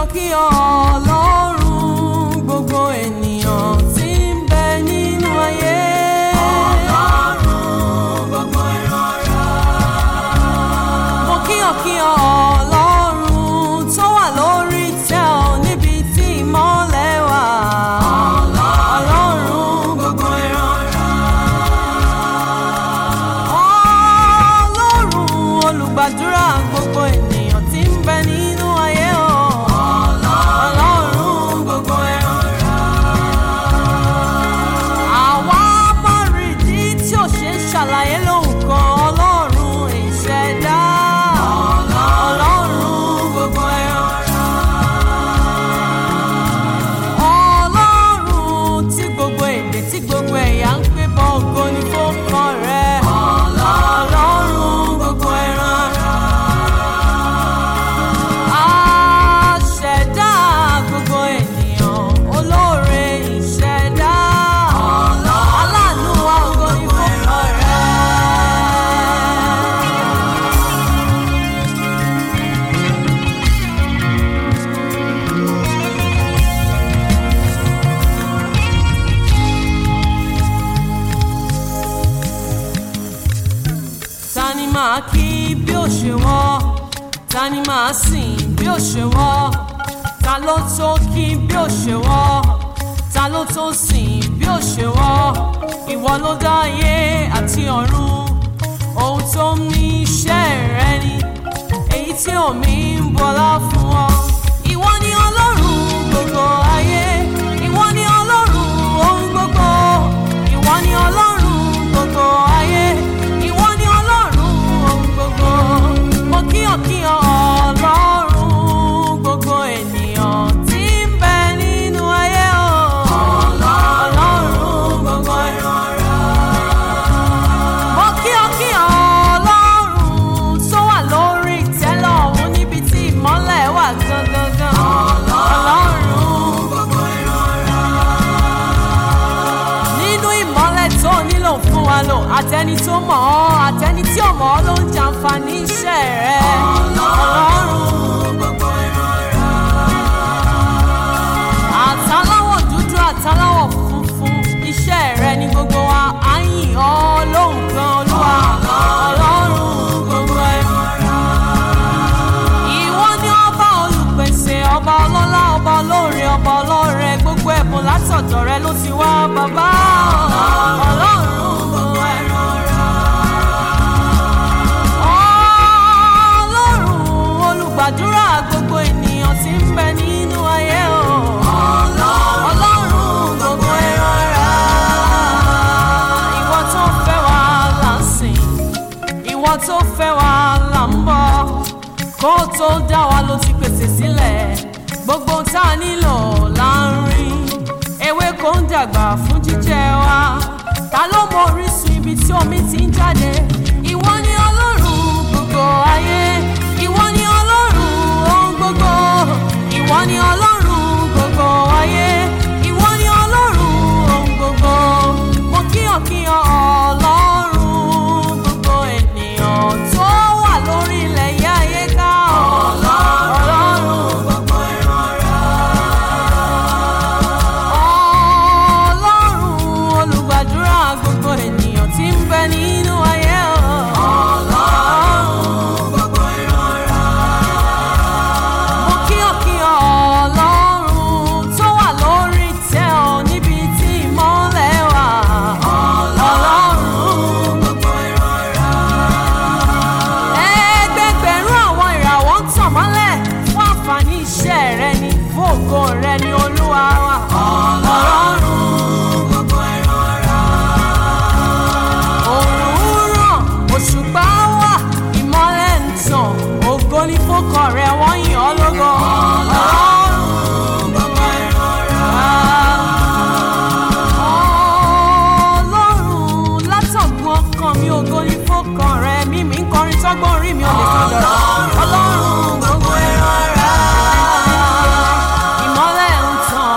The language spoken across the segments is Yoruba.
kí Ọlọ́run gbogbo ènìyàn tí ń bẹ nínú ayé. Ọlọ́run gbogbo ìran ara. Mo kí Ọlọ́run tó wà lórí ìtẹ́ ọ níbi tí ìmọ́lẹ̀ wà. Ọlọ́run gbogbo ìran ara. Ọlọ́run olùgbàdúrà gbogbo ènìyàn tí ń bẹ nínú ayé o. Ọlọ́run gbogbo ìran ara. Àwa bá rí ìdí tí ò ṣe ń ṣàlàyé lóhùn kan. Ọlọ́run ìṣẹ̀dá. Ọlọ́run gbogbo ìran ara. Ọlọ́run tí gbogbo èdè tí gbogbo ẹ̀yà ń pè bọ́ ògo ni fórúkọ rẹ̀. Ọlọ́run gbogbo ìran ara. Aṣẹ̀dá gbogbo ènìyàn, olóore ìṣẹ̀dá. Aláàánú wa ògo ni fórúkọ rẹ̀. Ta ni màá kí bí ó ṣe wọ́? Ta ni màá sìn bí ó ṣe wọ́? Ta ló tó kí bí ó ṣe wọ́? Ta ló tó sìn bí ó ṣe wọ́? Ìwọ ló dá ayé àti ọ̀run, ohun tó ń ní iṣẹ́ rẹ ni, èyí tí omi ń bọlá fún ọ. Ìwọ ni Ọlọ́run gbogbo ayé, ìwọ ni Ọlọ́run ohun gbogbo, ìwọ ni Ọlọ́run gbogbo ayé, ìwọ ni Ọlọ́run ohun gbogbo. Mo kí Ọlọ́run gbogbo ènìyàn tí ń bẹ nínú ayé o. Ọlọ́run gbogbo ìran ara. Mo kí Ọlọ́run tó wà lórí ìtẹ́ lọ́run níbi tí ìmọ́lẹ̀ wà gangan. Ọlọ́run gbogbo ìran ara. Nínú ìmọ́lẹ̀ tó nílò fún wa lò, àtẹni tó mọ̀ ọ́ àtẹni tí ò mọ̀ ọ́ ló ń jàǹfààní iṣẹ́ rẹ̀. Ọlọ́run gbogbo ìran ara. Àtàláwọ̀ dúdú àtàláwọ̀ funfun, iṣẹ́ rẹ̀ ni gbogbo wa á yìn ọ́ lóhùn kan Olúwa. Ọlọ́run gbogbo ìran ara. Ìwọ ni ọba olùpèsè, ọba ọlọ́lá, ọba olóore, ọba ọlọ́rẹ, gbogbo ẹ̀bùn látọ̀dọ̀ rẹ ló ti wá bàbá. Ọlọ́run gbogbo ìran ara. Ọlọ́run olùgbàdúrà gbogbo ènìyàn tí ń bẹ nínú ayé o. Ọlọ́run gbogbo ìran ara. Ìwọ tó fẹ́ wa là ń sìn, ìwọ tó fẹ́ wa là ń bọ̀. Kó tó dá wa ló ti pèsè sílẹ̀, gbogbo tá a nílò là ń rí. Ewé kò ń dàgbà fún jíjẹ wa. Ta ló mọ orísun ibi tí omi ti ń jáde? Ìwọ ni Ọlọ́run gbogbo ayé, ìwọ ni Ọlọ́run ohun gbogbo, ìwọ ni Ọlọ́run gbogbo ayé, ìwọ ni Ọlọ́run ohun gbogbo. Mo kí Ọlọ́run gbogbo ènìyàn tó wà lórí ilẹ̀ yá ayé ká. Ọlọ́run gbogbo ìran ara. Ọlọ́run olùgbàdúrà gbogbo ènìyàn tí ń bẹ nínú ayé o. Ọlọ́run gbogbo ìran ara. Mo kí Ọlọ́run tó wà lórí ìtẹ́ ọ níbi tí ìmọ́lẹ̀ wà. Ọlọ́run gbogbo ìran ara. Ẹgbẹgbẹ̀rún àwọn ìràwọ̀ ń tàn mọ́lẹ̀ fún àǹfààní iṣẹ́ rẹ ni, fún ògo rẹ ni Olúwa wa. Ọlọ́run gbogbo ìran ara. Òòrùn ràn, òṣùpá wà, ìmọ́lẹ̀ ń tàn, ògo ni fórúkọ rẹ, wọ́n yìn ọ́ lógo. Ọlọ́run gbogbo ìran ara. Ọlọ́run látọ̀gbọ́n ọkàn mi, ògo ni fórúkọ rẹ, mímí ń kọrin tọ́gbọ́n orí mi ò lè fi lọ́rọ̀. Ọlọ́run gbogbo ìran ara. Ìmọ́lẹ̀ ń tàn,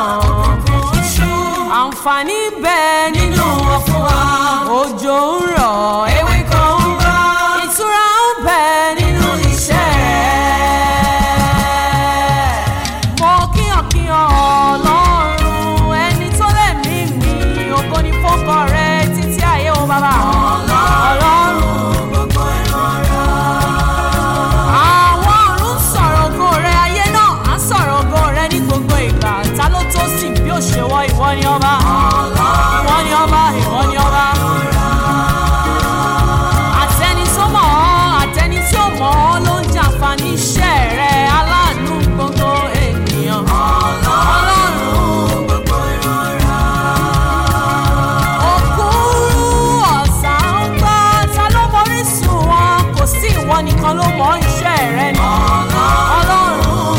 àǹfààní bẹ́ẹ̀ nínú ọ̀fun wa. Òjò ń rọ̀, ewé kan ń bọ́, ìtura ń bẹ nínú iṣẹ́ rẹ̀. rẹ ni Ọlọ́run.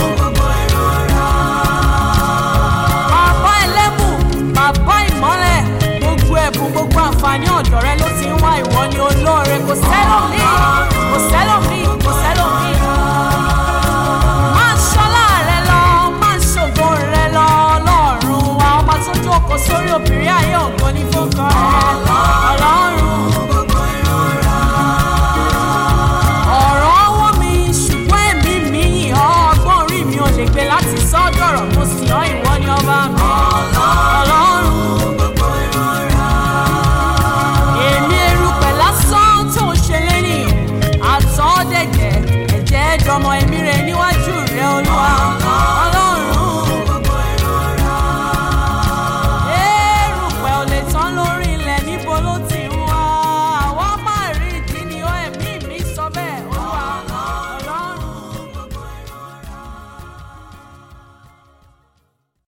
Bàbá ẹlẹ́bù, bàbá ìmọ́lẹ̀, gbogbo ẹ̀bùn, gbogbo àǹfààní ọ̀dọ̀ rẹ ló ti ń wá, ìwọ ni olóore, kò sẹ́lòmíì, kò sẹ́lòmíì, kò sẹ́lòmíì. Máa ṣọlá rẹ lọ, máa ṣògo rẹ lọ, Ọlọ́run wa, ọba tó jókòó sórí òbírí ayé, ògo ni fórúkọ rẹ, Ọlọ́run. Ọ̀rọ̀ ọwọ́ mi ṣùgbọ́n èmi mi yìn ọ́, ọgbọ́n orí mi ò lè gbé láti sọ́dọ̀rọ̀, mo sì ọ́, ìwọ ni ọba mi, Ọlọ́run. Èmi erùpẹ̀ lásán tó ń ṣe lẹ́nìyàn, àtọ́dẹ̀gẹ̀ ẹ̀jẹ̀ ẹ̀dọ̀mọ̀ èmi rẹ̀ níwájú rẹ̀ Olúwa.